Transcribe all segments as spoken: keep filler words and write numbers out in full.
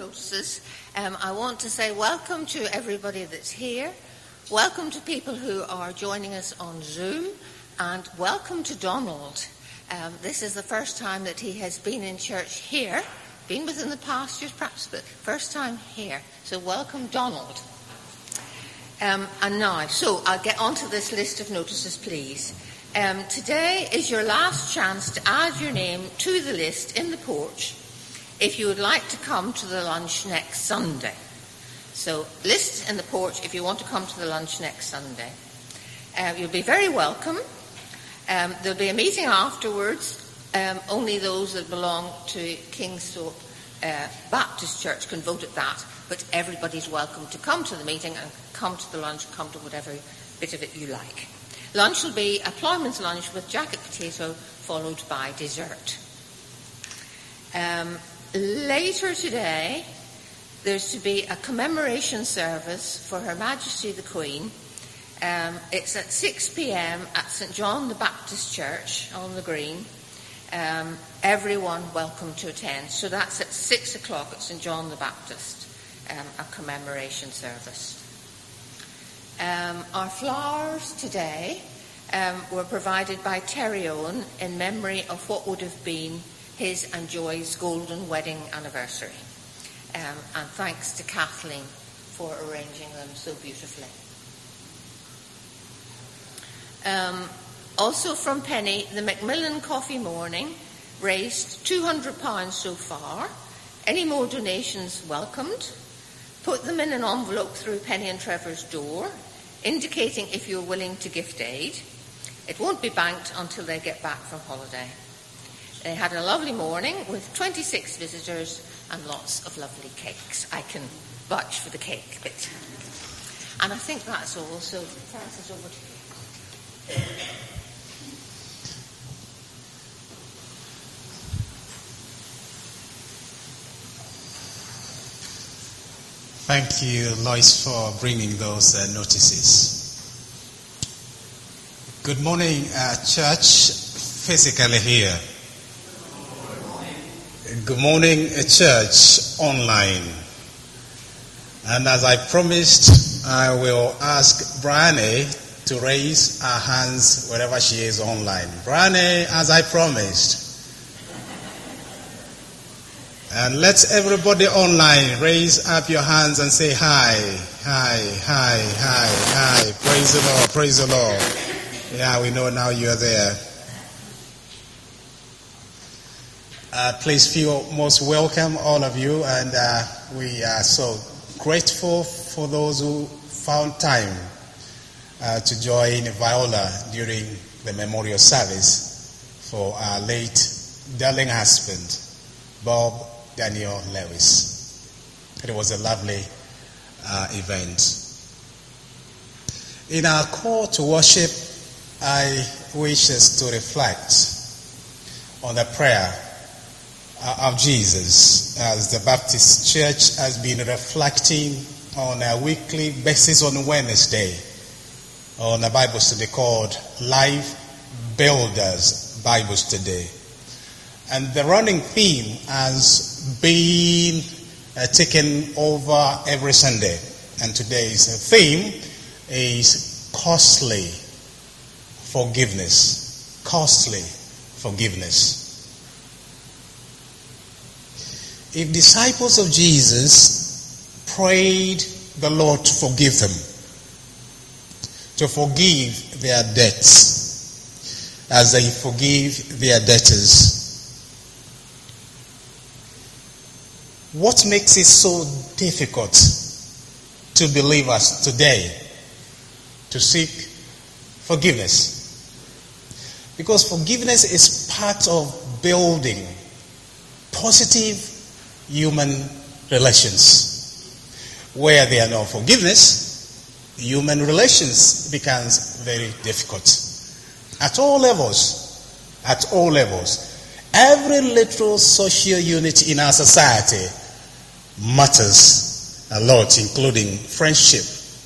notices. Um, I want to say welcome to everybody that's here. Welcome to people who are joining us on Zoom. And welcome to Donald. Um, this is the first time that he has been in church here. Been within the pastures perhaps, but first time here. So welcome, Donald. Um, and now, so I'll get onto this list of notices, please. Um, today is your last chance to add your name to the list in the porch if you would like to come to the lunch next Sunday. So list in the porch if you want to come to the lunch next Sunday. Uh, you'll be very welcome. Um, there'll be a meeting afterwards. Um, only those that belong to Kingsthorpe uh, Baptist Church can vote at that, but everybody's welcome to come to the meeting and come to the lunch, come to whatever bit of it you like. Lunch will be a ploughman's lunch with jacket potato, followed by dessert. Um, later today, there's to be a commemoration service for Her Majesty the Queen. Um, it's at six p.m. at St John the Baptist Church on the Green. Um, everyone welcome to attend. So that's at six o'clock at St John the Baptist, um, a commemoration service. Um, our flowers today um, were provided by Terry Owen in memory of what would have been his and Joy's golden wedding anniversary. Um, and thanks to Kathleen for arranging them so beautifully. Um, also from Penny, the Macmillan Coffee Morning raised two hundred pounds so far. Any more donations welcomed. Put them in an envelope through Penny and Trevor's door, indicating if you're willing to gift aid. It won't be banked until they get back from holiday. They had a lovely morning with twenty-six visitors and lots of lovely cakes. I can vouch for the cake bit. And I think that's all. So Francis, over to you. Thank you, Lois, for bringing those uh, notices. Good morning, uh, church, physically here. Good morning, uh, church, online. And as I promised, I will ask Bryony to raise her hands wherever she is online. Bryony, as I promised. And let everybody online raise up your hands and say hi, hi, hi, hi, hi. Praise the Lord, praise the Lord. Yeah, we know now you're there. Uh, please feel most welcome, all of you. And uh, we are so grateful for those who found time uh, to join Viola during the memorial service for our late darling husband, Bob Daniel Lewis. It was a lovely uh, event. In our call to worship, I wish us to reflect on the prayer uh, of Jesus as the Baptist Church has been reflecting on a weekly basis on Wednesday on a Bible study called Life Builders Bible Study. And the running theme has been uh, taken over every Sunday. And today's theme is costly forgiveness. Costly forgiveness. If disciples of Jesus prayed the Lord to forgive them, to forgive their debts as they forgive their debtors, what makes it so difficult to believers today to seek forgiveness? Because forgiveness is part of building positive human relations. Where there are no forgiveness, human relations becomes very difficult. At all levels, at all levels, every little social unit in our society matters a lot, including friendship.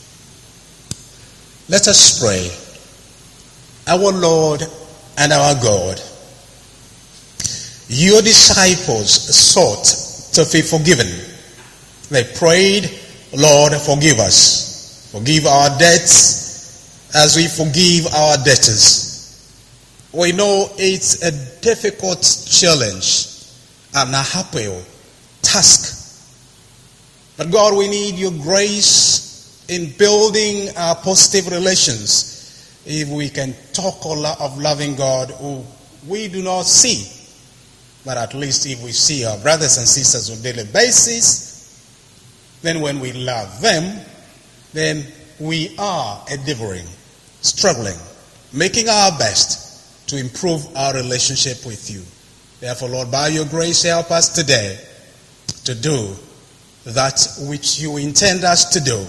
Let us pray. Our Lord and our God, your disciples sought to be forgiven They prayed, Lord, forgive us. Forgive our debts as we forgive our debtors. We know it's a difficult challenge and a happy task. But God, we need your grace in building our positive relations. If we can talk of loving God who we do not see, but at least if we see our brothers and sisters on a daily basis, then when we love them, then we are endeavoring, struggling, making our best to improve our relationship with you. Therefore, Lord, by your grace, help us today to do that which you intend us to do.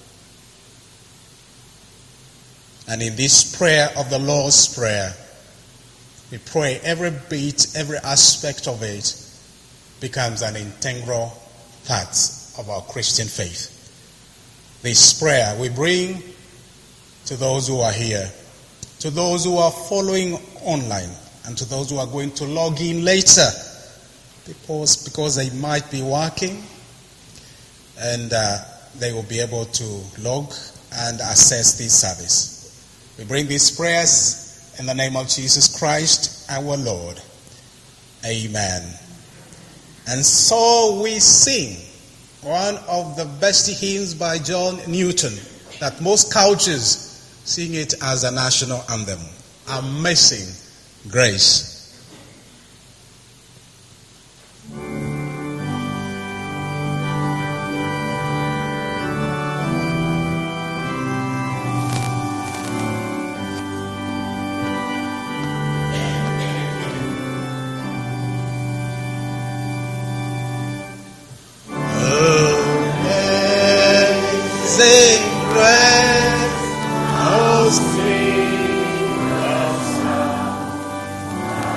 And in this prayer of the Lord's Prayer, we pray every bit, every aspect of it becomes an integral part of our Christian faith. This prayer we bring to those who are here, to those who are following online, and to those who are going to log in later, because, because they might be working, and uh, they will be able to log and access this service. We bring these prayers in the name of Jesus Christ, our Lord. Amen. And so we sing one of the best hymns by John Newton, that most cultures sing it as a national anthem. Amazing Grace. Sing of sound.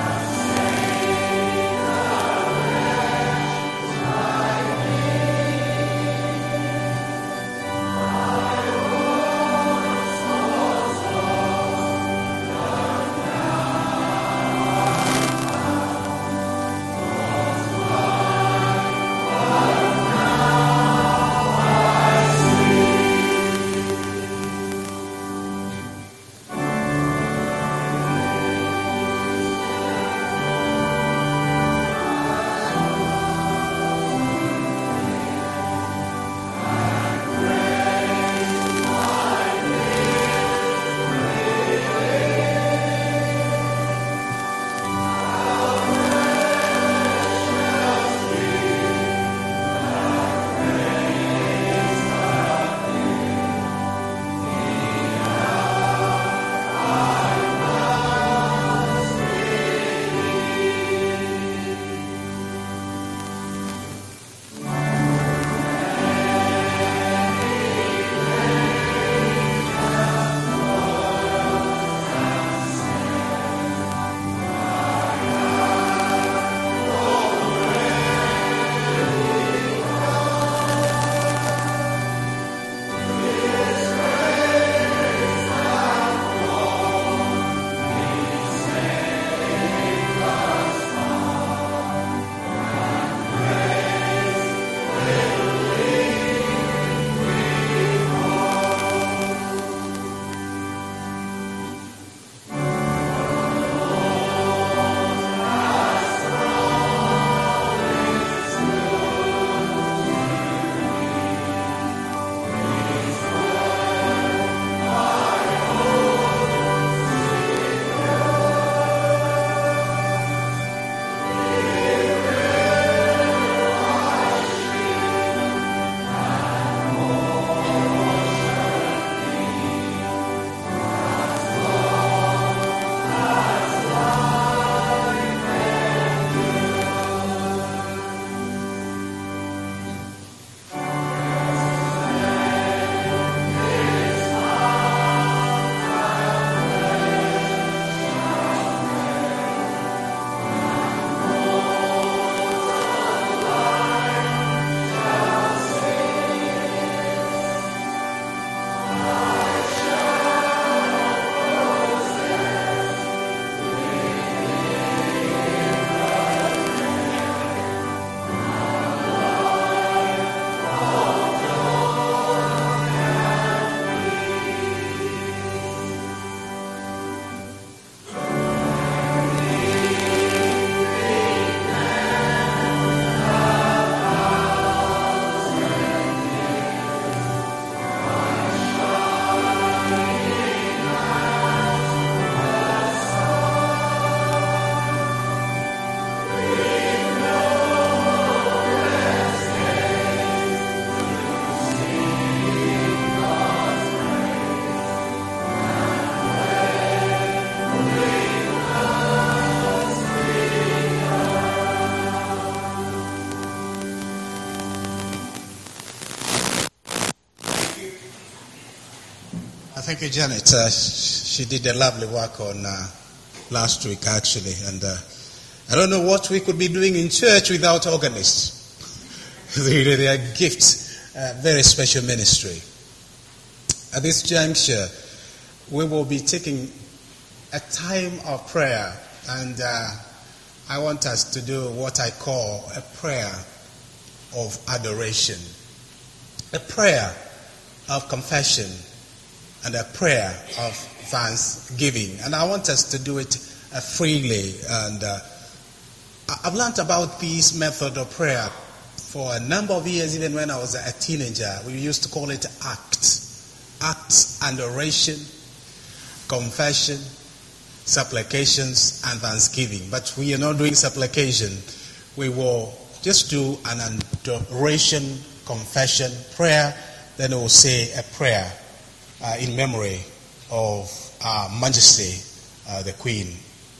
thank you, Janet. Uh, she did a lovely work on uh, last week, actually. And uh, I don't know what we could be doing in church without organists. Really, they are gifts, uh, very special ministry. At this juncture, we will be taking a time of prayer, and uh, I want us to do what I call a prayer of adoration, a prayer of confession, and a prayer of thanksgiving. And I want us to do it uh, freely. And uh, I've learned about this method of prayer for a number of years. Even when I was a teenager, we used to call it ACT. ACT, adoration, confession, supplications, and thanksgiving. But we are not doing supplication. We will just do an adoration, confession, prayer. Then we will say a prayer uh, in memory of Our Majesty, uh, the Queen.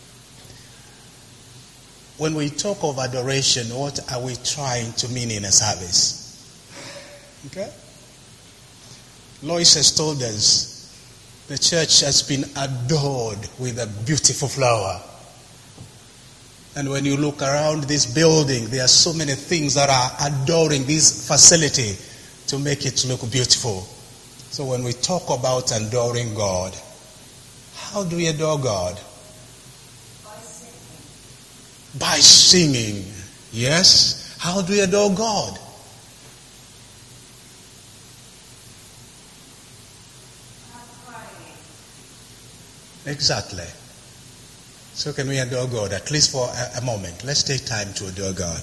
When we talk of adoration, what are we trying to mean in a service? Okay? Lois has told us the church has been adored with a beautiful flower. And when you look around this building, there are so many things that are adoring this facility to make it look beautiful. So when we talk about adoring God, how do we adore God? By singing. By singing. Yes. How do we adore God? Exactly. So can we adore God, at least for a, a moment? Let's take time to adore God.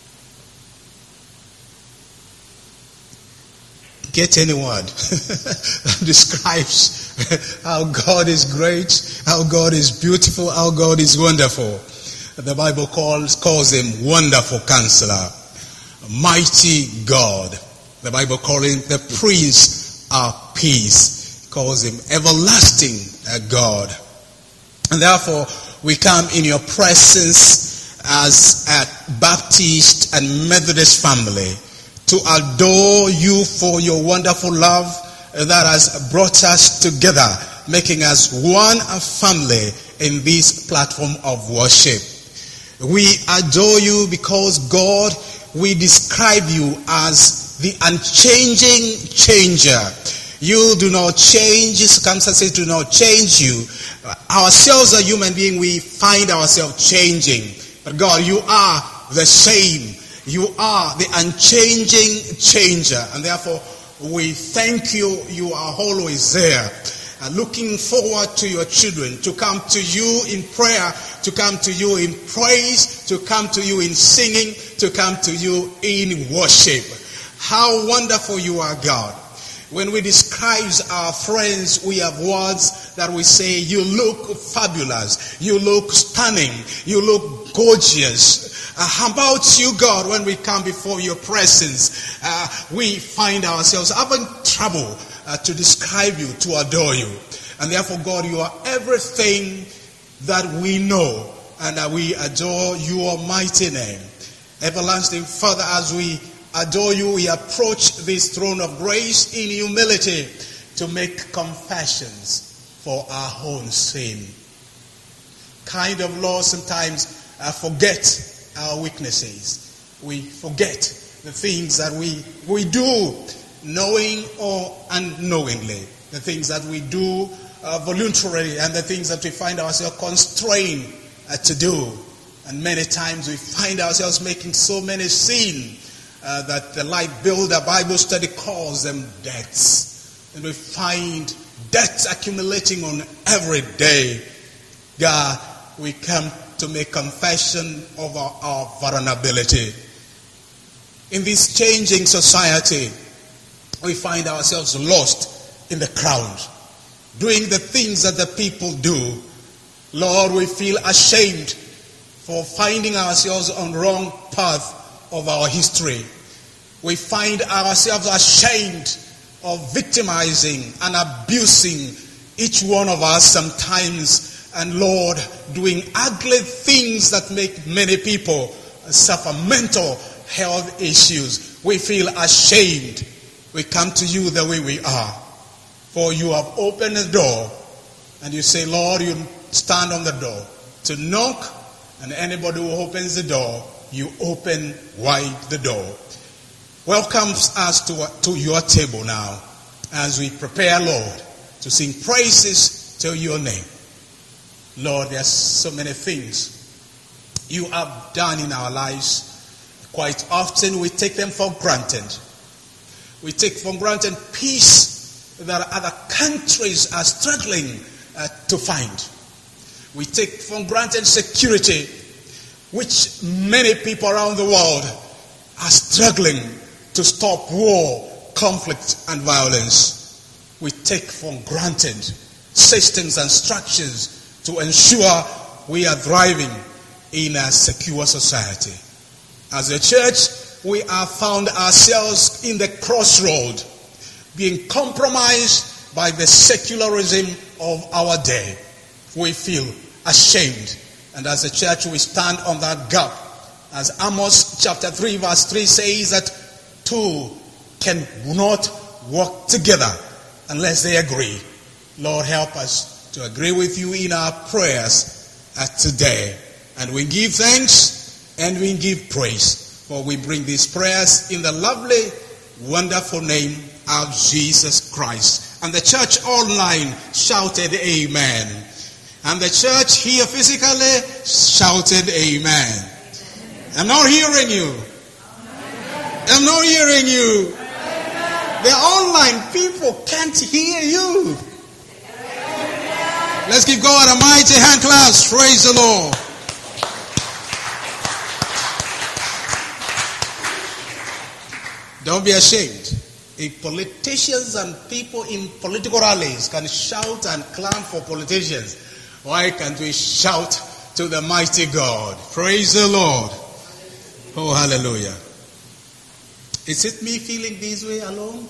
Get any word that describes how God is great, how God is beautiful, how God is wonderful. The Bible calls, calls him Wonderful Counselor, Mighty God. The Bible calls him the Prince of Peace, calls him Everlasting God. And therefore, we come in your presence as a Baptist and Methodist family to adore you for your wonderful love that has brought us together, making us one family in this platform of worship. We adore you because, God, we describe you as the unchanging changer. You do not change, circumstances do not change you. Ourselves as human beings, we find ourselves changing. But God, you are the same. You are the unchanging changer. And therefore, we thank you. You are always there. Uh, looking forward to your children, to come to you in prayer, to come to you in praise, to come to you in singing, to come to you in worship. How wonderful you are, God. When we describe our friends, we have words that we say, you look fabulous, you look stunning, you look gorgeous. Uh, how about you, God, when we come before your presence? Uh, we find ourselves having trouble uh, to describe you, to adore you. And therefore, God, you are everything that we know, and that we adore your mighty name. Everlasting Father, as we adore you, we approach this throne of grace in humility to make confessions for our own sin. Kind of Lord, sometimes uh, forget our weaknesses. We forget the things that we, we do, knowing or unknowingly. The things that we do uh, voluntarily, and the things that we find ourselves constrained uh, to do. And many times we find ourselves making so many sins Uh, that the Life Builder Bible study calls them debts. And we find debts accumulating on every day. God, we come to make confession of our, our vulnerability. In this changing society, we find ourselves lost in the crowd, doing the things that the people do. Lord, we feel ashamed for finding ourselves on the wrong path of our history. We find ourselves ashamed of victimizing and abusing each one of us sometimes, and Lord, doing ugly things that make many people suffer mental health issues. We feel ashamed. We come to you the way we are. For you have opened the door, and you say, Lord, you stand on the door to knock, and anybody who opens the door, you open wide the door. Welcomes us to, to your table now as we prepare, Lord, to sing praises to your name. Lord, there's so many things you have done in our lives. Quite often we take them for granted. We take for granted peace that other countries are struggling uh, to find. We take for granted security, which many people around the world are struggling to stop war, conflict, and violence. We take for granted systems and structures to ensure we are thriving in a secure society. As a church, we have found ourselves in the crossroad, being compromised by the secularism of our day. We feel ashamed, and as a church we stand on that gap. As Amos chapter three verse three says that two can not work together unless they agree. Lord, help us to agree with you in our prayers uh, today. And we give thanks and we give praise, for we bring these prayers in the lovely, wonderful name of Jesus Christ. And the church online shouted amen. And the church here physically shouted amen. I'm not hearing you. I'm not hearing you. The online people can't hear you. Let's give God a mighty hand clap. Praise the Lord. Don't be ashamed. If politicians and people in political rallies can shout and clap for politicians, why can't we shout to the mighty God? Praise the Lord. Oh, hallelujah. Is it me feeling this way alone?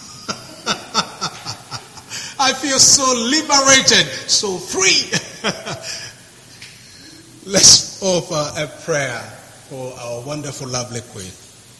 I feel so liberated, so free. Let's offer a prayer for our wonderful, lovely Queen.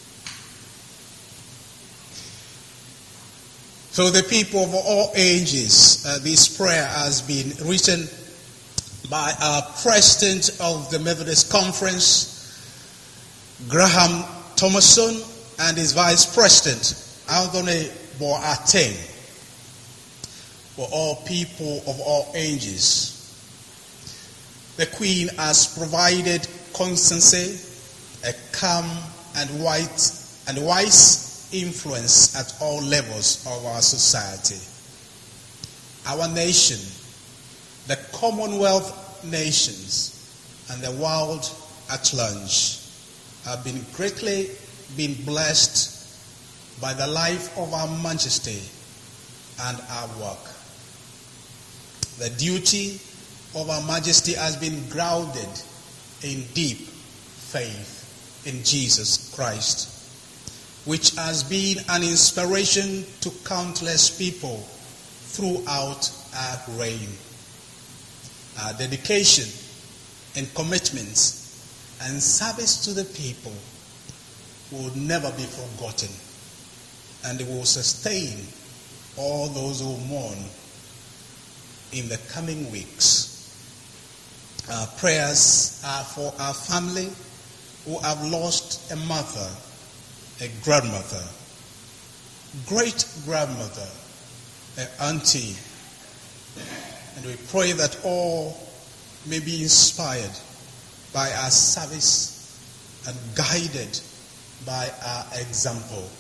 So the people of all ages, uh, this prayer has been written by our president of the Methodist Conference, Graham Thomason, and his vice president, Anthony Boateng, for all people of all ages. The Queen has provided constancy, a calm and white and wise influence at all levels of our society. Our nation, the Commonwealth nations, and the world at large have been greatly been blessed by the life of our Majesty and our work. The duty of our Majesty has been grounded in deep faith in Jesus Christ, which has been an inspiration to countless people throughout our reign. Our dedication and commitments and service to the people will never be forgotten, and it will sustain all those who mourn in the coming weeks. Our prayers are for our family who have lost a mother, a grandmother, great-grandmother, an auntie. And we pray that all may be inspired by our service and guided by our example.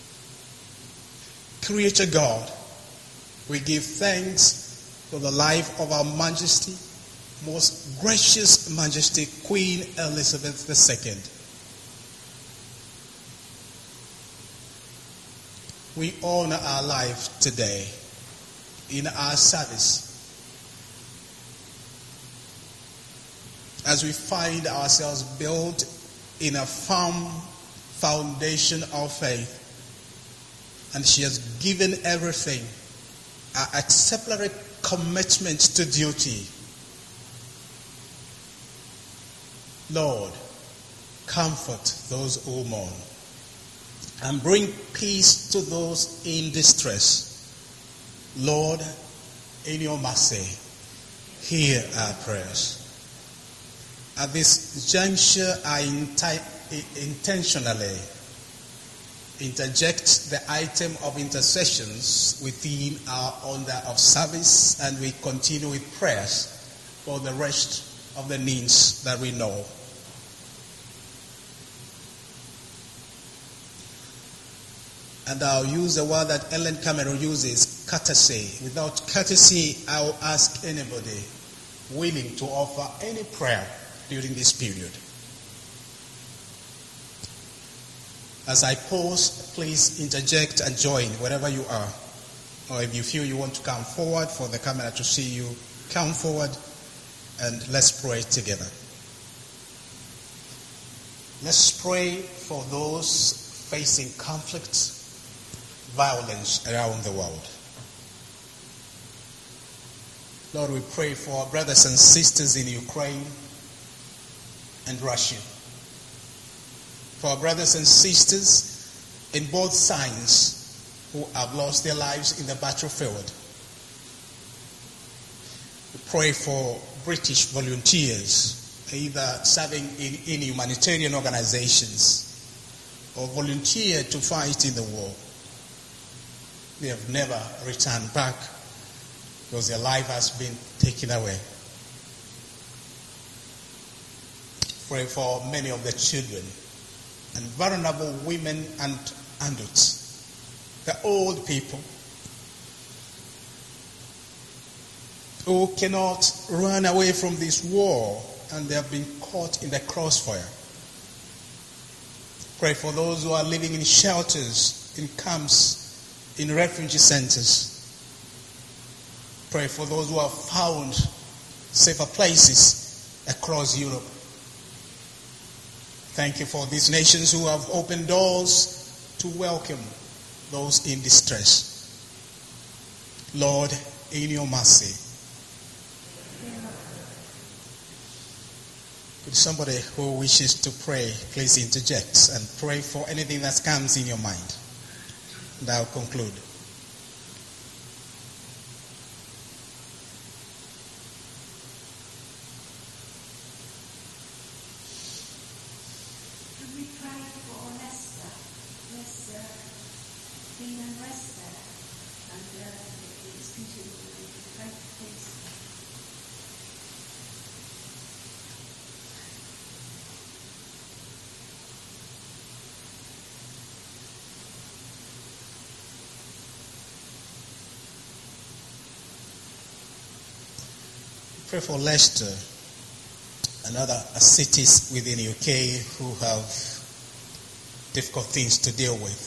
Creator God, we give thanks for the life of our Majesty, most gracious Majesty, Queen Elizabeth the Second. We honor our life today in our service as we find ourselves built in a firm foundation of faith, and she has given everything, our exemplary commitment to duty. Lord, comfort those who mourn and bring peace to those in distress. Lord, in your mercy, hear our prayers. At this juncture, I inti- intentionally interject the item of intercessions within our order of service, and we continue with prayers for the rest of the needs that we know. And I'll use the word that Ellen Cameron uses, courtesy. Without courtesy, I'll ask anybody willing to offer any prayer during this period. As I pause, please interject and join wherever you are. Or if you feel you want to come forward for the camera to see you, come forward and let's pray together. Let's pray for those facing conflict, violence around the world. Lord, we pray for our brothers and sisters in Ukraine and Russia. For our brothers and sisters in both sides who have lost their lives in the battlefield. We pray for British volunteers, either serving in, in humanitarian organizations or volunteer to fight in the war. They have never returned back because their life has been taken away. Pray for many of the children and vulnerable women and adults, the old people who cannot run away from this war and they have been caught in the crossfire. Pray for those who are living in shelters, in camps, in refugee centers. Pray for those who have found safer places across Europe. Thank you for these nations who have opened doors to welcome those in distress. Lord, in your mercy. Could somebody who wishes to pray please interject and pray for anything that comes in your mind? And I'll conclude. Pray for Leicester and other cities within U K who have difficult things to deal with.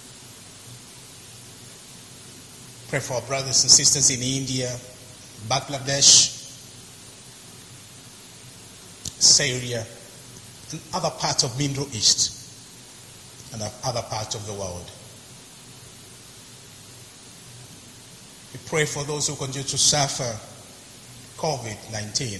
Pray for our brothers and sisters in India, Bangladesh, Syria, and other parts of Middle East and other parts of the world. We pray for those who continue to suffer COVID nineteen.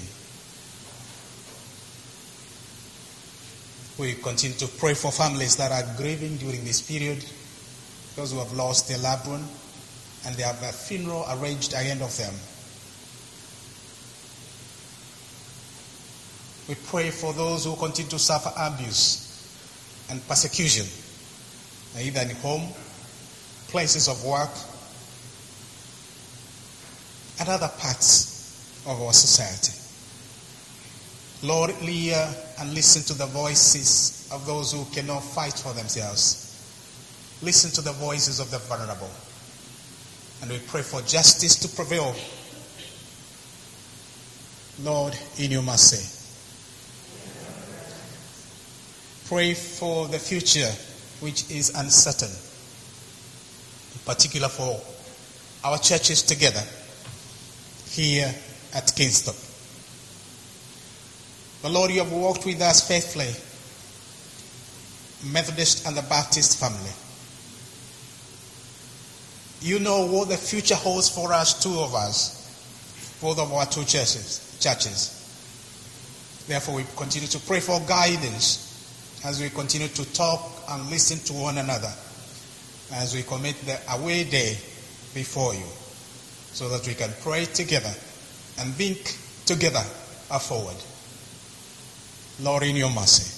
We continue to pray for families that are grieving during this period, those who have lost their loved one, and they have a funeral arranged ahead of them. We pray for those who continue to suffer abuse and persecution, either in home, places of work, and other parts of our society. Lord, hear and listen to the voices of those who cannot fight for themselves. Listen to the voices of the vulnerable. And we pray for justice to prevail. Lord, in your mercy. Pray for the future, which is uncertain, in particular for our churches together here at Kingston. But Lord, you have walked with us faithfully, Methodist and the Baptist family. You know what the future holds for us, two of us, both of our two churches. churches. Therefore, we continue to pray for guidance as we continue to talk and listen to one another, as we commit the away day before you. so that we can pray together and think together forward. Lord, in your mercy,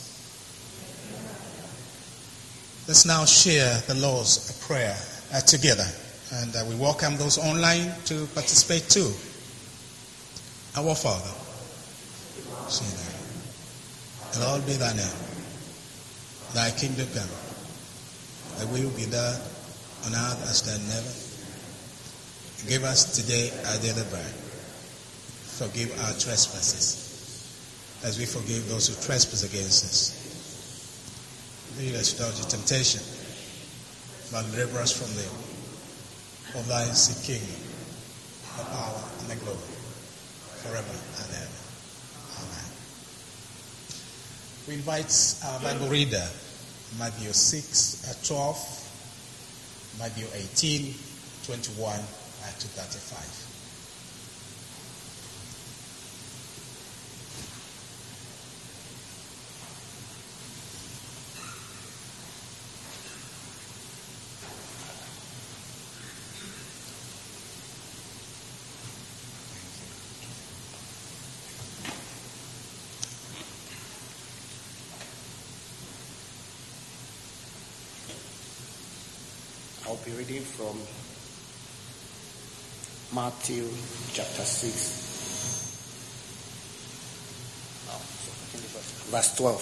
let's now share the Lord's Prayer uh, together. And uh, we welcome those online to participate too. Our Father, say that. Lord, be thy name. Thy kingdom come. Thy will be done on earth as done in heaven. Give us today our daily bread. Forgive our trespasses, as we forgive those who trespass against us. Lead us not into temptation, but deliver us from evil. For thine is the kingdom, the power, and the glory, forever and ever. Amen. We invite our Bible reader, Matthew six, twelve, Matthew eighteen, twenty-one to thirty-five. I'll be reading from Matthew chapter six, verse twelve.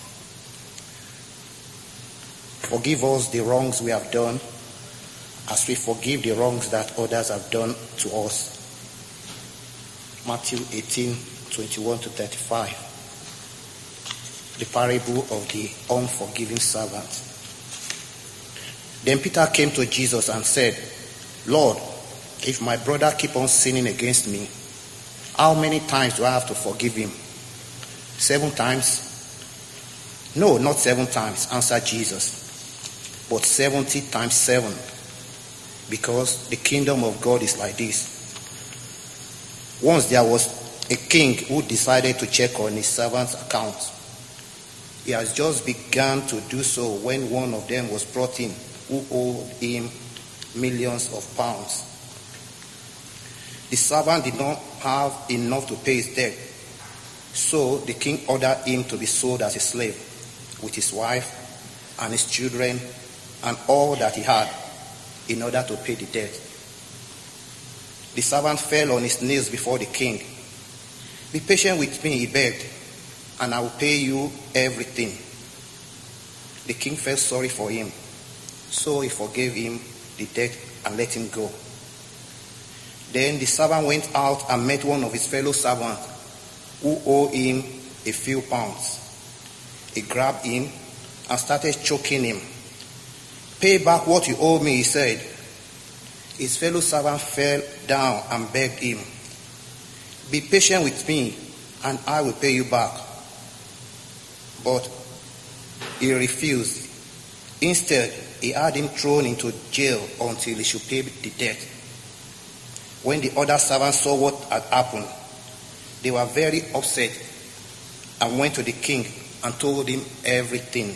Forgive us the wrongs we have done, as we forgive the wrongs that others have done to us. Matthew eighteen, twenty-one to thirty-five. The parable of the unforgiving servant. Then Peter came to Jesus and said, Lord, if my brother keep on sinning against me, how many times do I have to forgive him? Seven times? No, not seven times, answered Jesus, but seventy times seven, because the kingdom of God is like this. Once there was a king who decided to check on his servant's account. He has just begun to do so when one of them was brought in, who owed him millions of pounds. The servant did not have enough to pay his debt, so the king ordered him to be sold as a slave, with his wife and his children and all that he had, in order to pay the debt. The servant fell on his knees before the king. Be patient with me, he begged, and I will pay you everything. The king felt sorry for him, so he forgave him the debt and let him go. Then the servant went out and met one of his fellow servants who owed him a few pounds. He grabbed him and started choking him. Pay back what you owe me, he said. His fellow servant fell down and begged him, be patient with me and I will pay you back. But he refused. Instead, he had him thrown into jail until he should pay the debt. When the other servants saw what had happened, they were very upset and went to the king and told him everything.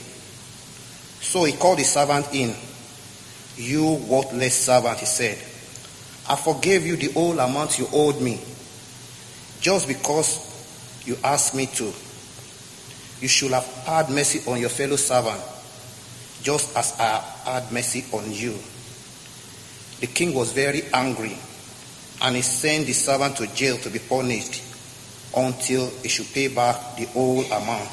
So he called the servant in. You worthless servant, he said, I forgave you the whole amount you owed me, just because you asked me to. You should have had mercy on your fellow servant, just as I had mercy on you. The king was very angry, and he sent the servant to jail to be punished until he should pay back the whole amount.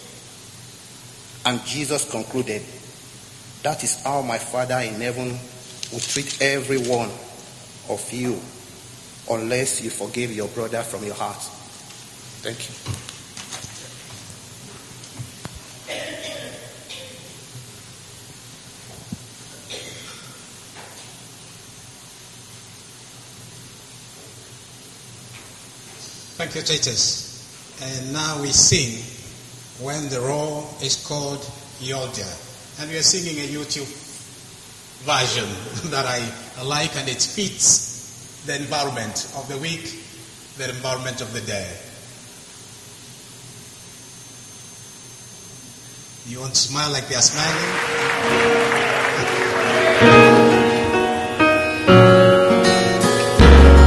And Jesus concluded, that is how my Father in heaven will treat every one of you, unless you forgive your brother from your heart. Thank you. Thank you, Titus. And now we sing When the Roar is Called Yodja. And we are singing a YouTube version that I like, and it fits the environment of the week, the environment of the day. You want to smile like they are smiling?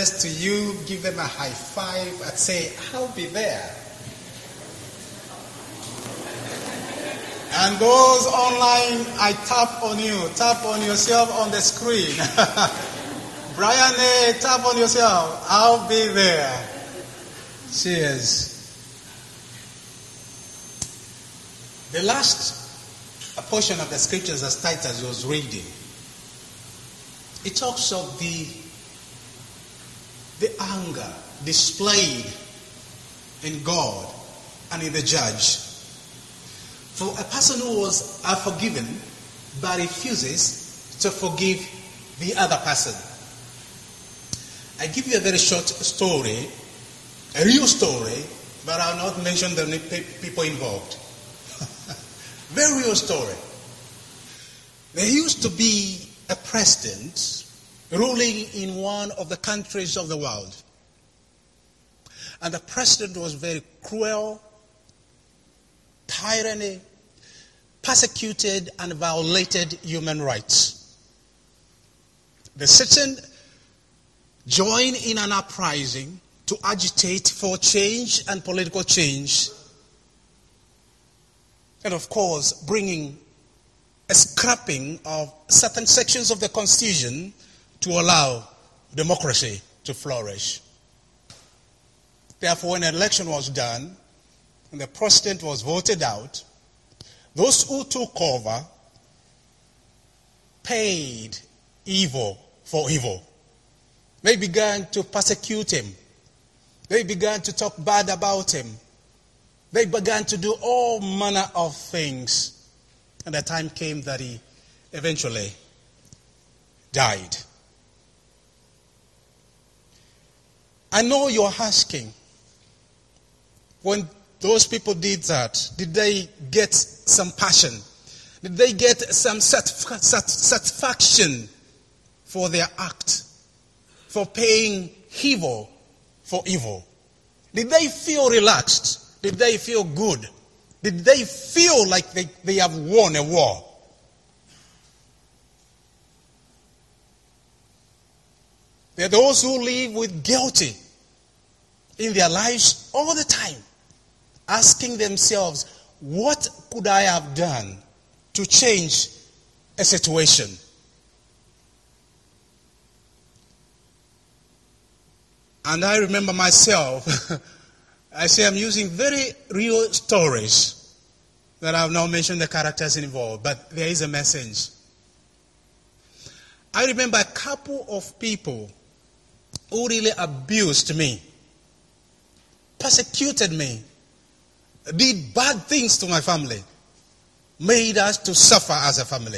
next to you, give them a high five and say, I'll be there. And those online, I tap on you. Tap on yourself on the screen. Brian, hey, tap on yourself. I'll be there. Cheers. The last portion of the scriptures as Titus was reading, it talks of the, the anger displayed in God and in the judge. For a person who was unforgiven but refuses to forgive the other person. I give you a very short story, a real story, but I'll not mention the people involved. Very real story. There used to be a president ruling in one of the countries of the world. And the president was very cruel, tyranny, persecuted and violated human rights. The citizen joined in an uprising to agitate for change and political change. And of course, bringing a scrapping of certain sections of the Constitution to allow democracy to flourish. Therefore, when an election was done and the president was voted out, those who took over paid evil for evil. They began to persecute him. They began to talk bad about him. They began to do all manner of things. And the time came that he eventually died. I know you're asking, when those people did that, did they get some passion? Did they get some satisfaction for their act? For paying evil for evil? Did they feel relaxed? Did they feel good? Did they feel like they, they have won a war? There are those who live with guilty in their lives all the time, asking themselves, what could I have done to change a situation? And I remember myself, I say I'm using very real stories that I have not mentioned the characters involved, but there is a message. I remember a couple of people who really abused me, persecuted me, did bad things to my family, made us to suffer as a family.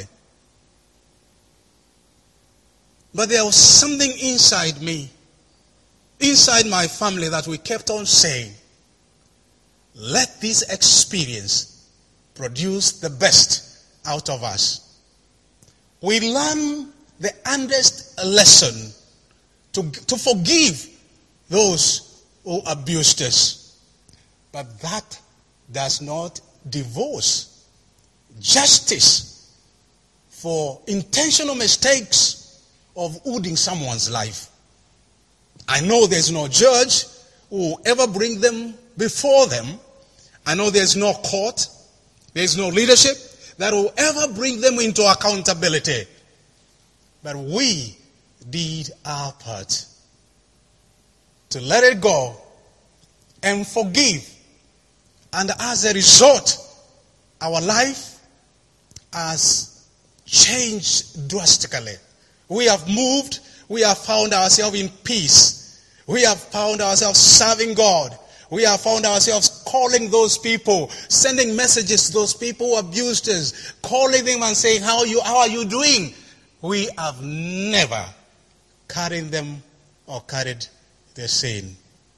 But there was something inside me, inside my family, that we kept on saying, let this experience produce the best out of us. We learn the honest lesson to, to forgive those who abused us. But that does not divorce justice for intentional mistakes of wounding someone's life. I know there's no judge who will ever bring them before them. I know there's no court, there's no leadership that will ever bring them into accountability. But we did our part to let it go and forgive. And as a result, our life has changed drastically. We have moved. We have found ourselves in peace. We have found ourselves serving God. We have found ourselves calling those people, sending messages to those people who abused us, calling them and saying, how are you, how are you doing? We have never carried them or carried their sin.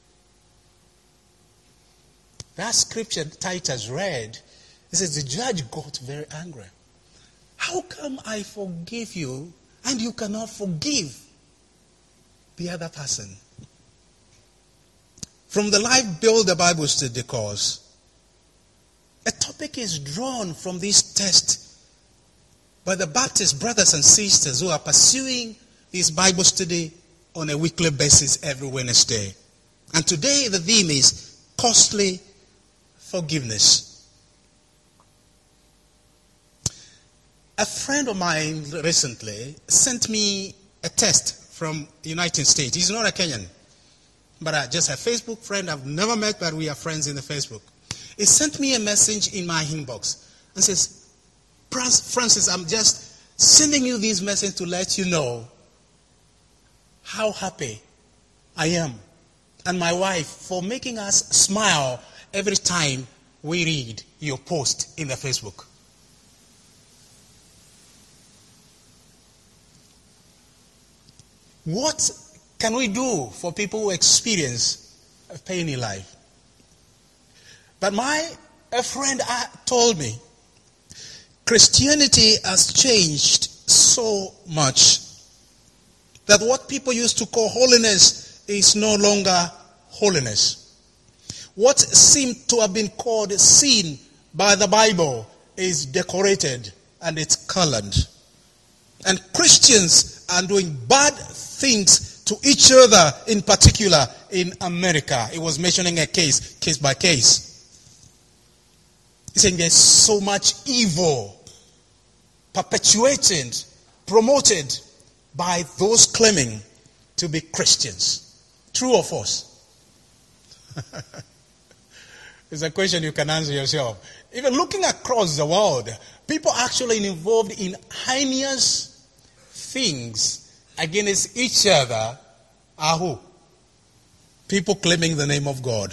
That scripture Titus read, it says the judge got very angry. How come I forgive you and you cannot forgive the other person? From the Life Builder Bible Study course, a topic is drawn from this text by the Baptist brothers and sisters who are pursuing this Bible study on a weekly basis every Wednesday. And today the theme is costly forgiveness. A friend of mine recently sent me a text from the United States. He's not a Kenyan, but uh, just a Facebook friend I've never met, but we are friends in the Facebook. He sent me a message in my inbox and says, Francis, I'm just sending you this message to let you know how happy I am and my wife for making us smile every time we read your post in the Facebook. What can we do for people who experience pain in life? But my a friend uh, told me, Christianity has changed so much that what people used to call holiness is no longer holiness. What seemed to have been called sin by the Bible is decorated and it's colored. And Christians are doing bad things to each other, in particular in America. It was mentioning a case, case by case. He's saying there's so much evil perpetuated, promoted by those claiming to be Christians. True or false? It's a question you can answer yourself. Even looking across the world, people actually involved in heinous things against each other are who? People claiming the name of God.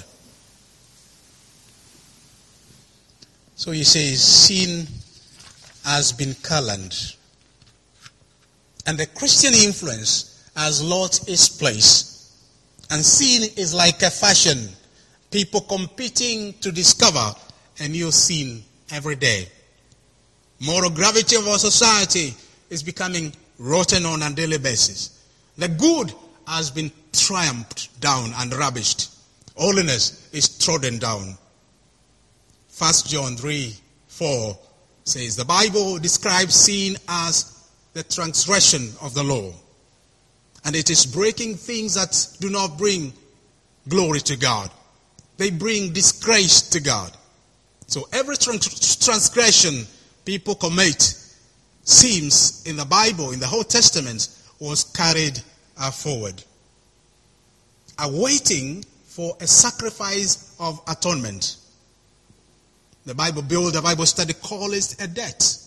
So he says, sin has been colored. And the Christian influence has lost its place. And sin is like a fashion. People competing to discover a new sin every day. Moral gravity of our society is becoming rotten on a daily basis. The good has been tramped down and rubbished. Holiness is trodden down. First John three four says, the Bible describes sin as the transgression of the law. And it is breaking things that do not bring glory to God. They bring disgrace to God. So every trans- transgression people commit seems in the Bible, in the Old Testament, was carried uh, forward. Awaiting for a sacrifice of atonement. The Bible build, the Bible study call it a debt.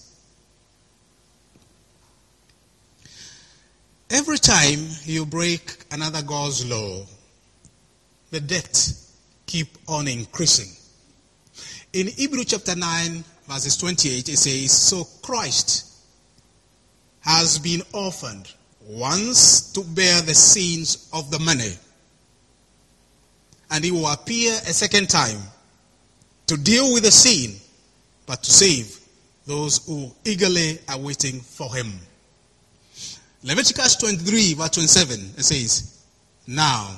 Every time you break another God's law, the debt keep on increasing. In Hebrews chapter nine, verses twenty-eight, it says, so Christ has been offered once to bear the sins of the many, and he will appear a second time to deal with the sin, but to save those who eagerly are waiting for him. Leviticus twenty-three, verse twenty-seven, it says, now,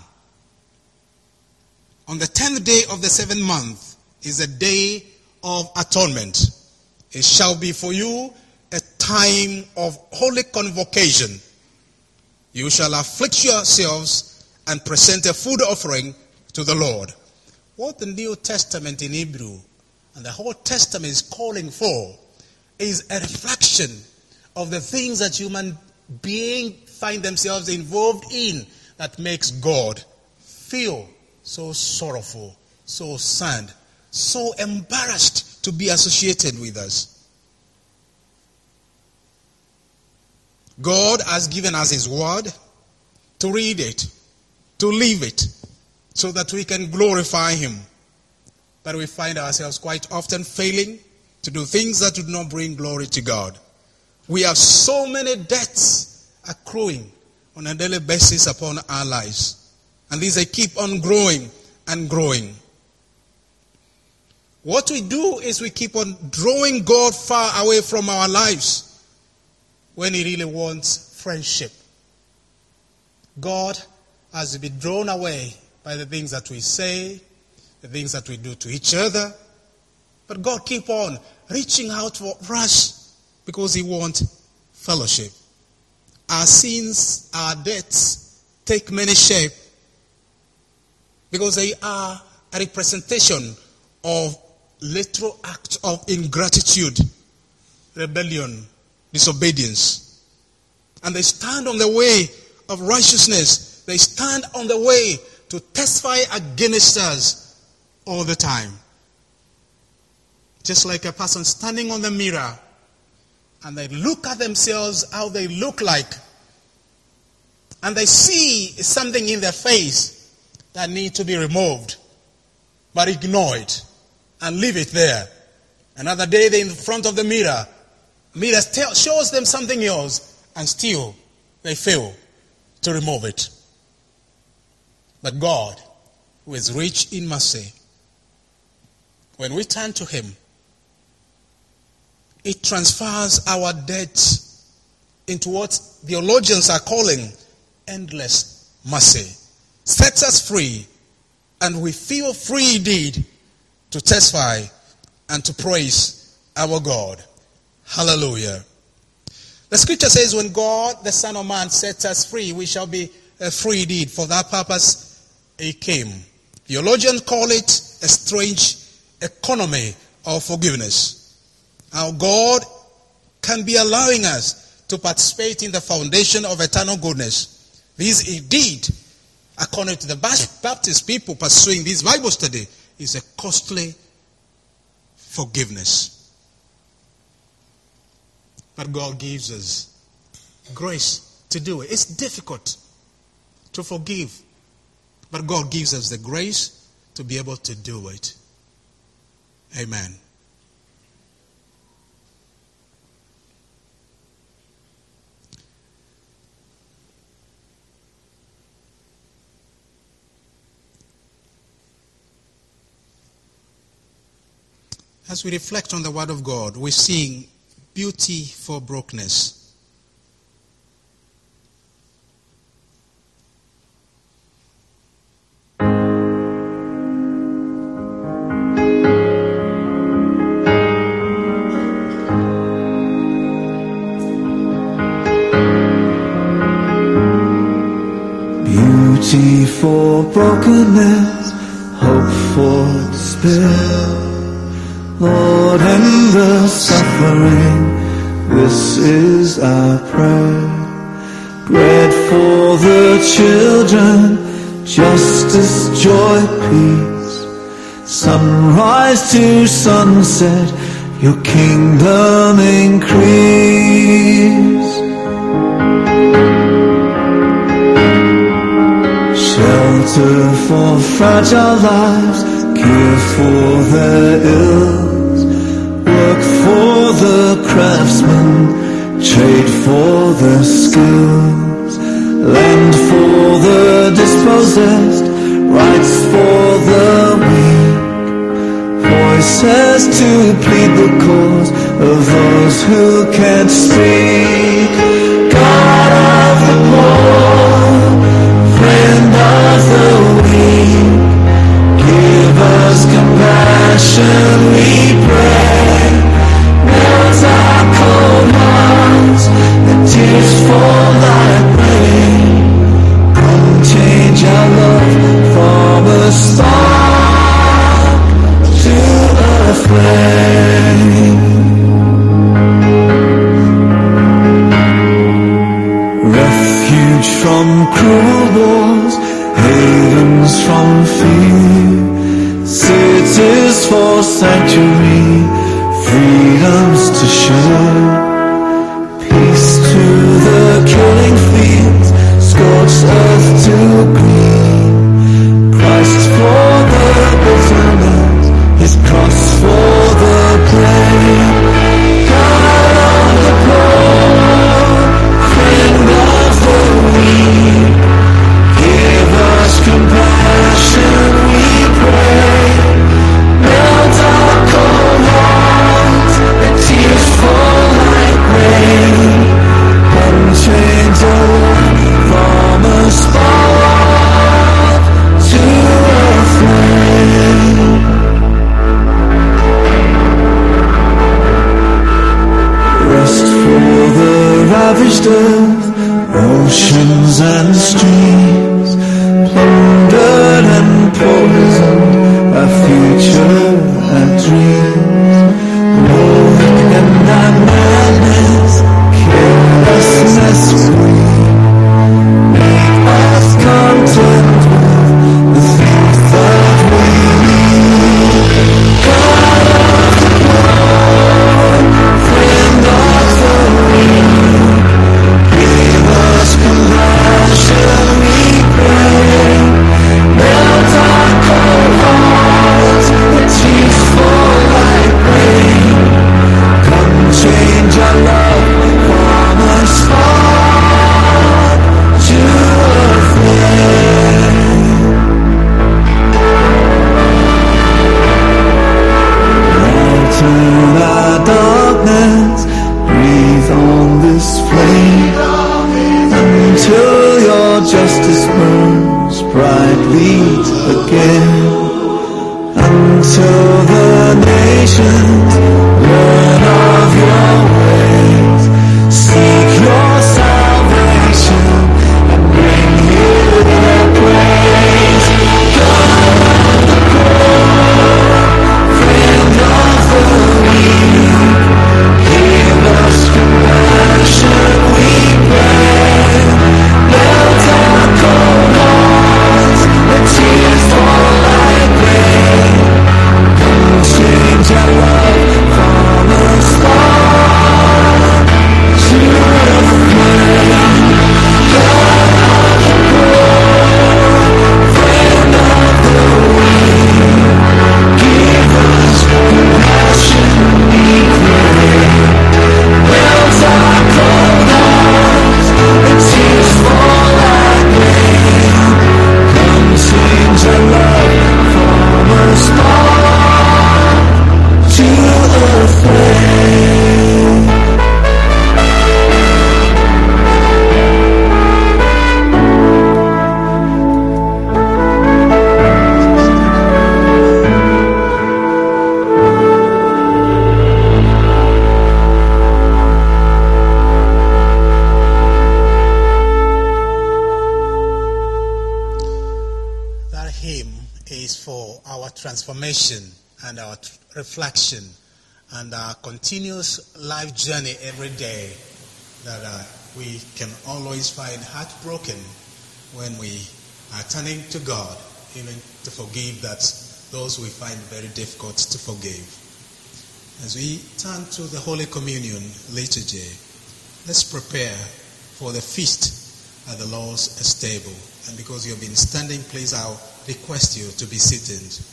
on the tenth day of the seventh month is a day of atonement. It shall be for you a time of holy convocation. You shall afflict yourselves and present a food offering to the Lord. What the New Testament in Hebrew and the Old Testament is calling for is a reflection of the things that human beings find themselves involved in that makes God feel so sorrowful, so sad, so embarrassed to be associated with us. God has given us his word to read it, to live it, so that we can glorify him. But we find ourselves quite often failing to do things that do not bring glory to God. We have so many debts accruing on a daily basis upon our lives. And these they keep on growing and growing. What we do is we keep on drawing God far away from our lives when he really wants friendship. God has been drawn away by the things that we say, the things that we do to each other. But God keep on reaching out for us because he wants fellowship. Our sins, our debts take many shape because they are a representation of literal acts of ingratitude, rebellion, disobedience. And they stand on the way of righteousness. They stand on the way to testify against us all the time. Just like a person standing on the mirror and they look at themselves, how they look like, and they see something in their face that needs to be removed, but ignore it and leave it there. Another day they're in front of the mirror. Mirror tell, shows them something else, and still they fail to remove it. But God, who is rich in mercy, when we turn to Him, it transfers our debts into what theologians are calling endless mercy. Sets us free, and we feel free indeed to testify and to praise our God. Hallelujah. The scripture says, when God, the Son of Man, sets us free, we shall be uh, free indeed. For that purpose, He came. Theologians call it a strange economy of forgiveness. How God can be allowing us to participate in the foundation of eternal goodness. This indeed, according to the Baptist people pursuing this Bible study, is a costly forgiveness. But God gives us grace to do it. It's difficult to forgive, but God gives us the grace to be able to do it. Amen. As we reflect on the Word of God, we sing beauty for brokenness. Beauty for brokenness, hope for despair. Lord, in the suffering, this is our prayer. Bread for the children, justice, joy, peace. Sunrise to sunset, your kingdom increase. Shelter for fragile lives, cure for their ills. Work for the craftsman, trade for the skills. Land for the dispossessed, rights for the weak. Voices to plead the cause of those who can't speak. God of the poor, friend of the weak, give us compassion, we pray. Melt our cold hearts, the tears fall like rain. Come change our love from a spark to a flame. Refuge from cruel wars, havens from fear, cities for sanctuary, freedoms to share. Peace to the killing fields, scorched earth to green. Christ for the bitterness, His cross for the plain. God of the poor, friend of the weak, give us compassion, we pray. Melt our cold hearts, the tears fall like rain. Come change our life from a spark meet again. Until the nations learn of your ways, seek your salvation and bring you their praise. God of the poor, friend of the weak, give us compassion, we pray. Melt our cold hearts, let tears fall like rain. Come change our love from a star to a flame. God of the poor, friend of the weak, give us compassion, we pray. Melt our cold hearts, let tears fall like rain. Come change our love from a spark to a flame. That hymn is for our transformation and our t- reflection and our continuous life journey every day, that uh, we can always find heartbroken when we are turning to God, even to forgive that those we find very difficult to forgive. As we turn to the Holy Communion liturgy, let's prepare for the feast at the Lord's table. And because you have been standing, please, I'll request you to be seated.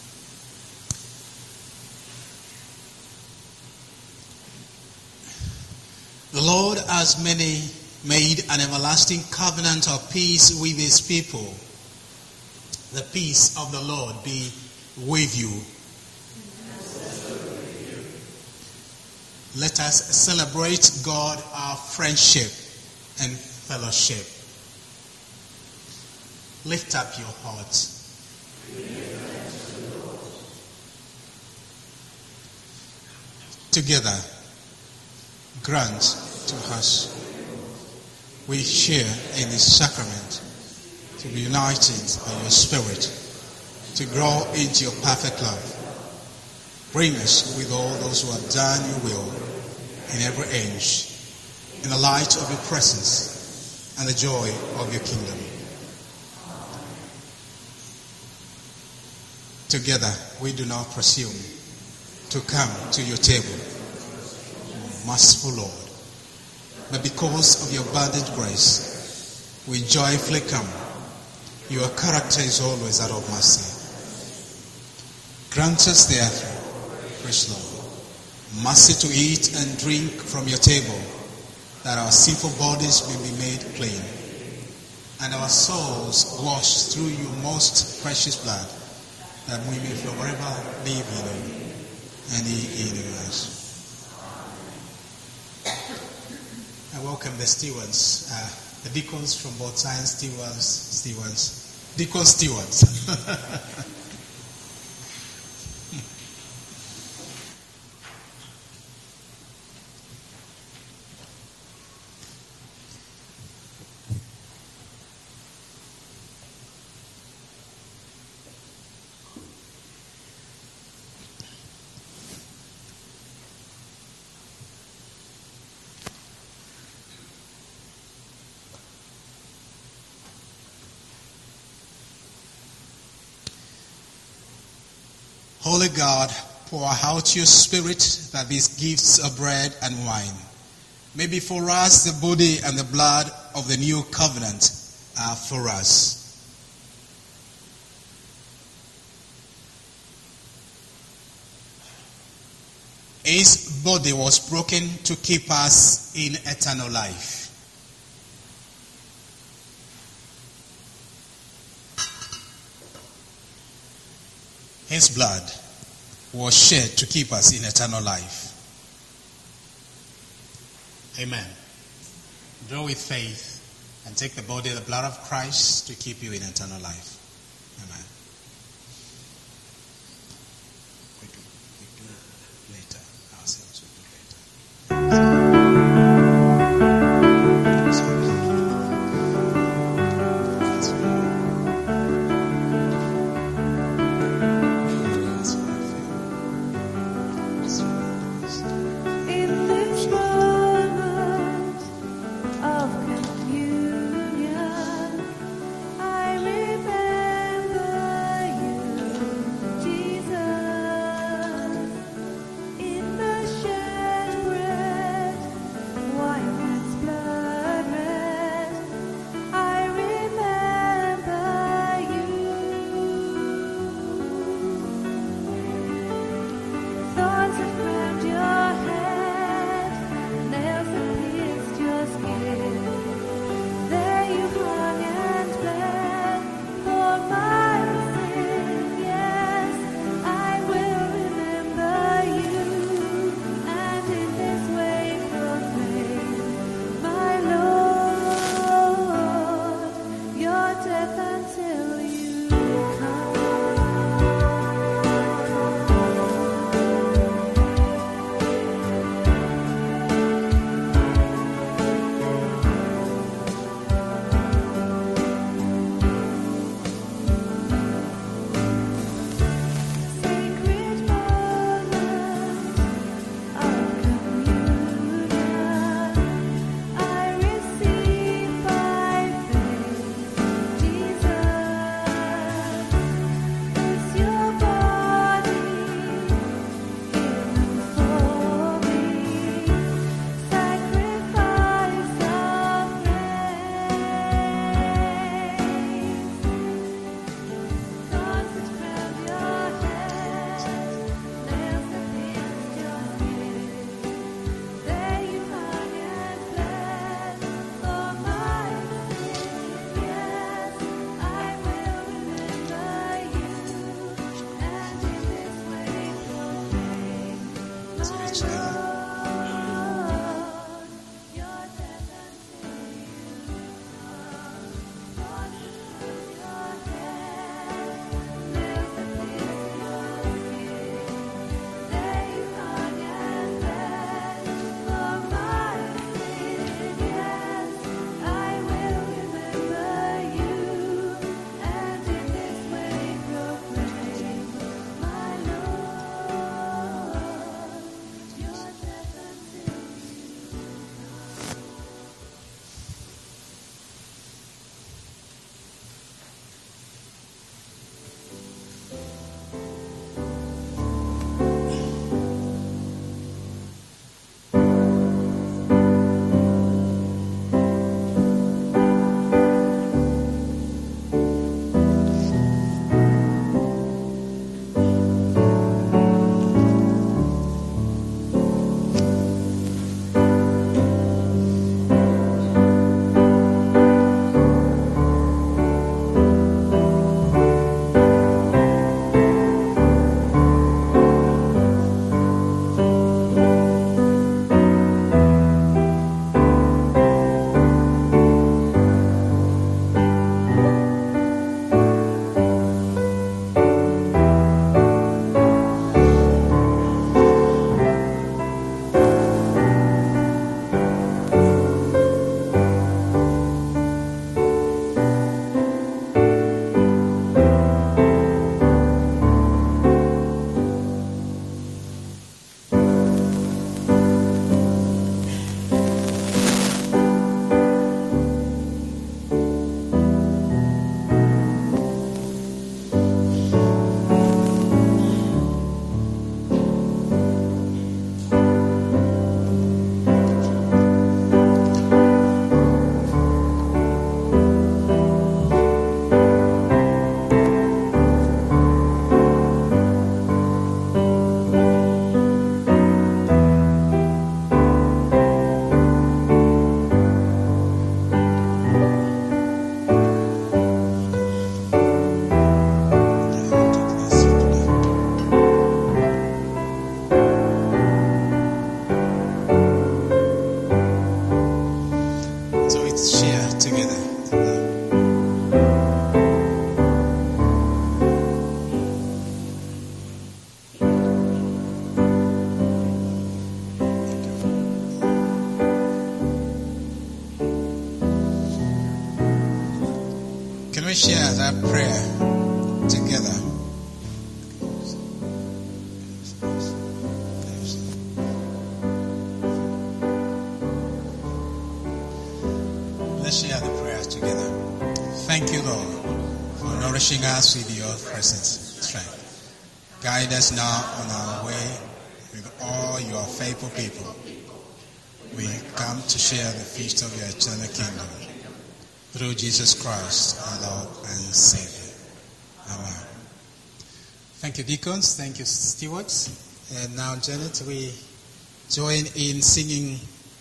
The Lord has many made an everlasting covenant of peace with his people. The peace of the Lord be with you. Let us celebrate God, our friendship and fellowship. Lift up your hearts. Together, grant to us, we share in this sacrament, to be united by your Spirit, to grow into your perfect love. Bring us with all those who have done your will in every age, in the light of your presence and the joy of your kingdom. Together, we do not presume to come to your table, merciful Lord, but because of your abundant grace, we joyfully come. Your character is always that of mercy. Grant us therefore, praise Lord, mercy to eat and drink from your table, that our sinful bodies may be made clean, and our souls washed through your most precious blood, that we may forever live in you, and ye in us. I welcome the stewards, uh, the deacons from both sides, stewards, stewards, deacon stewards. Holy God, pour out your Spirit that these gifts of bread and wine may be for us the body and the blood of the new covenant are for us. His body was broken to keep us in eternal life. His blood was shed to keep us in eternal life. Amen. Draw with faith and take the body and the blood of Christ to keep you in eternal life. Amen. We do, we do later. Ourselves we do later. That's what that's what I feel. That's what In this moment of communion, I remember we share that prayer together? Let's share the prayers together. Thank you, Lord, for nourishing us with your presence, strength. Guide us now on our way with all your faithful people. We come to share the feast of your eternal kingdom through Jesus Christ, our Lord and Savior. Amen. Thank you, deacons. Thank you, stewards. And now, Janet, we join in singing.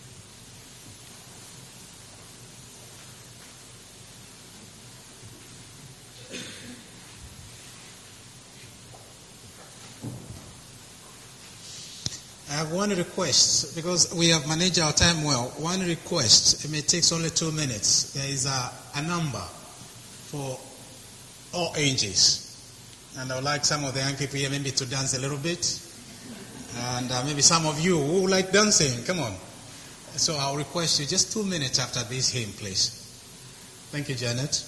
I have one request, because we have managed our time well. One request, it may take only two minutes. There is a, a number for all ages. And I would like some of the young people here maybe to dance a little bit. And uh, maybe some of you who like dancing, come on. So I'll request you just two minutes after this hymn, please. Thank you, Janet.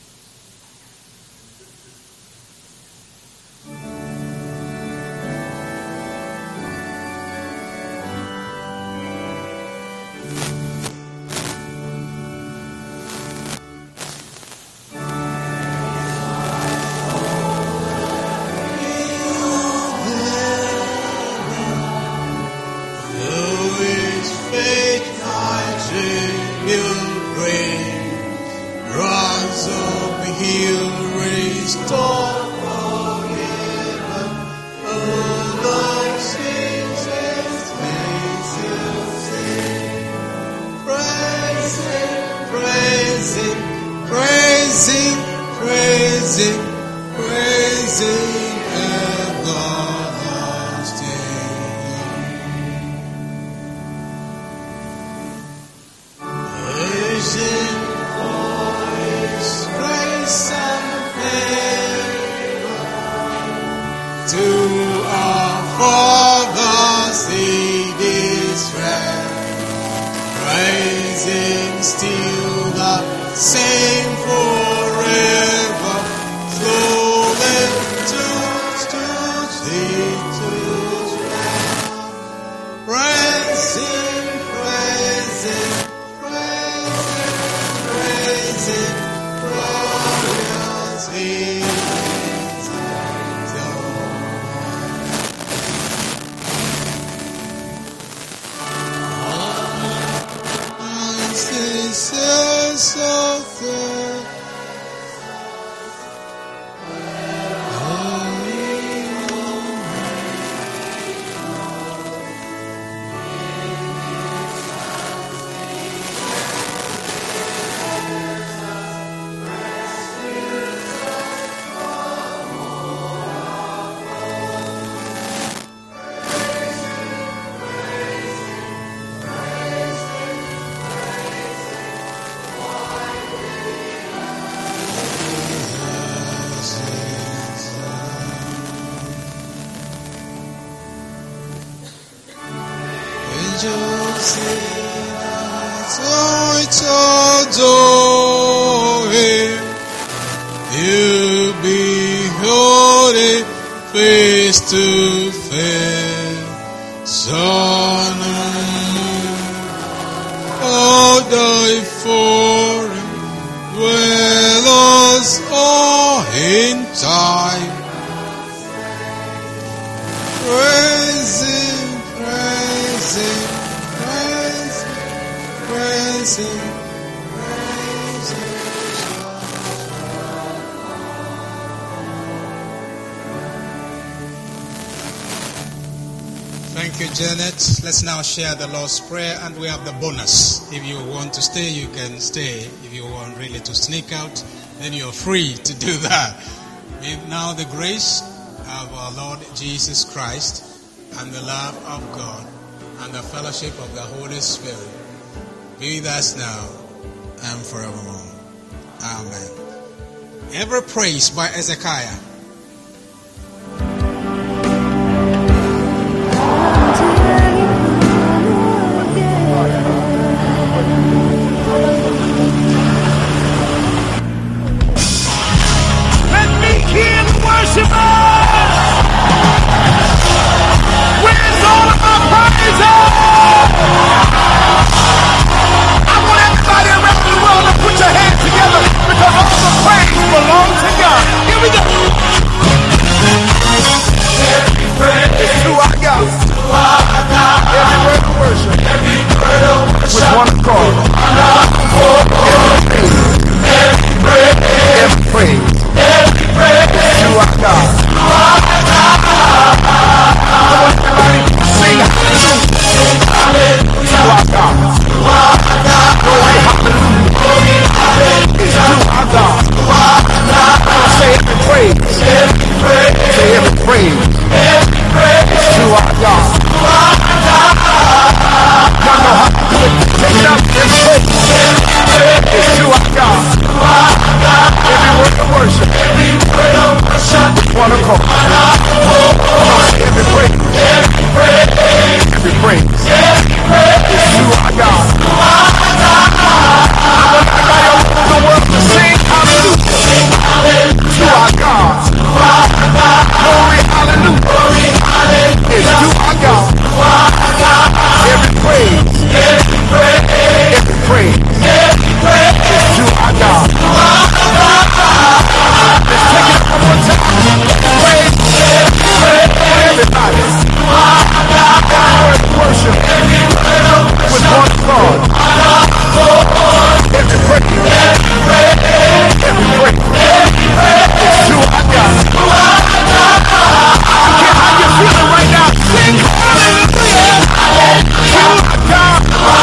Thank you, Janet. Let's now share the Lord's Prayer, and we have the bonus. If you want to stay, you can stay. If you want really to sneak out, then you're free to do that. May now the grace of our Lord Jesus Christ and the love of God and the fellowship of the Holy Spirit be with us now and forevermore. Amen. Every praise by Ezekiah. Come on. Every praise, every praise is to our God. I want everybody all over the world to sing hallelujah to our God. Glory, hallelujah is to our God. Every praise, every praise is to our God. Let's take it up one more time. Praise, everybody. Word worship with one God. Every praise, every praise is to our God. I don't care how you're feeling right now. Sing hallelujah to our God.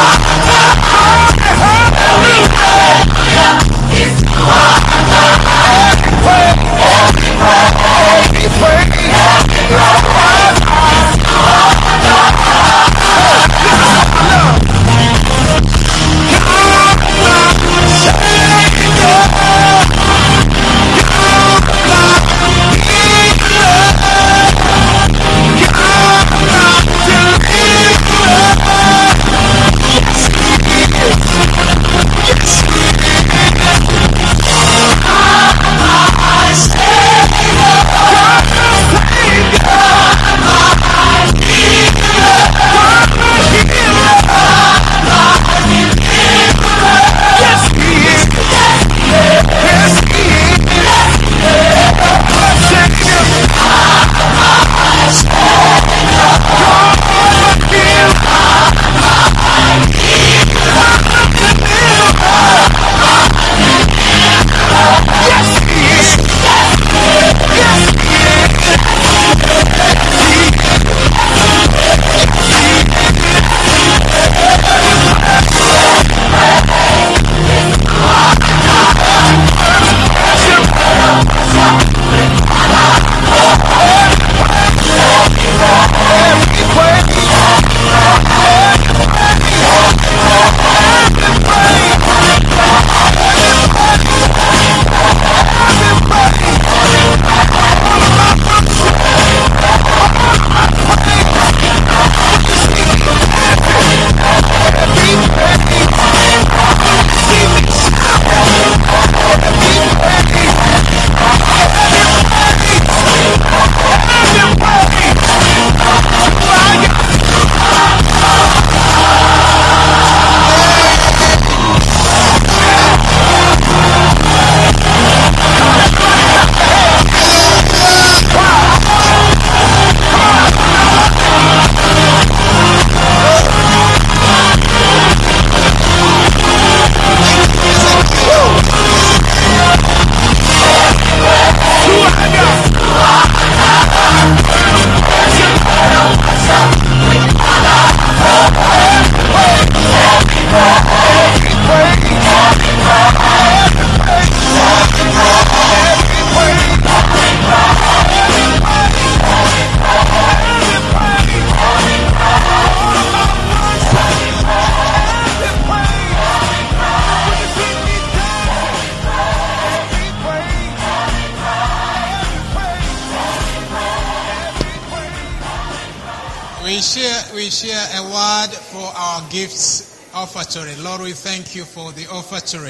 We share, we share a word for our gifts offertory. Lord, we thank you for the offertory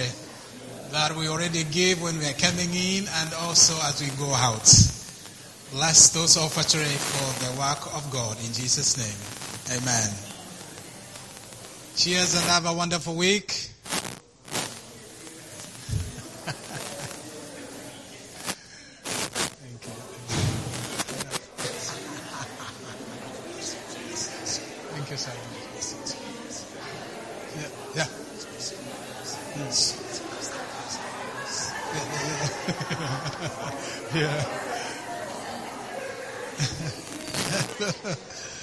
that we already gave when we are coming in and also as we go out. Bless those offertory for the work of God in Jesus' name. Amen. Cheers and have a wonderful week. Thank you, sir. Yeah, yeah. Yes. Yeah, yeah, yeah. Yeah.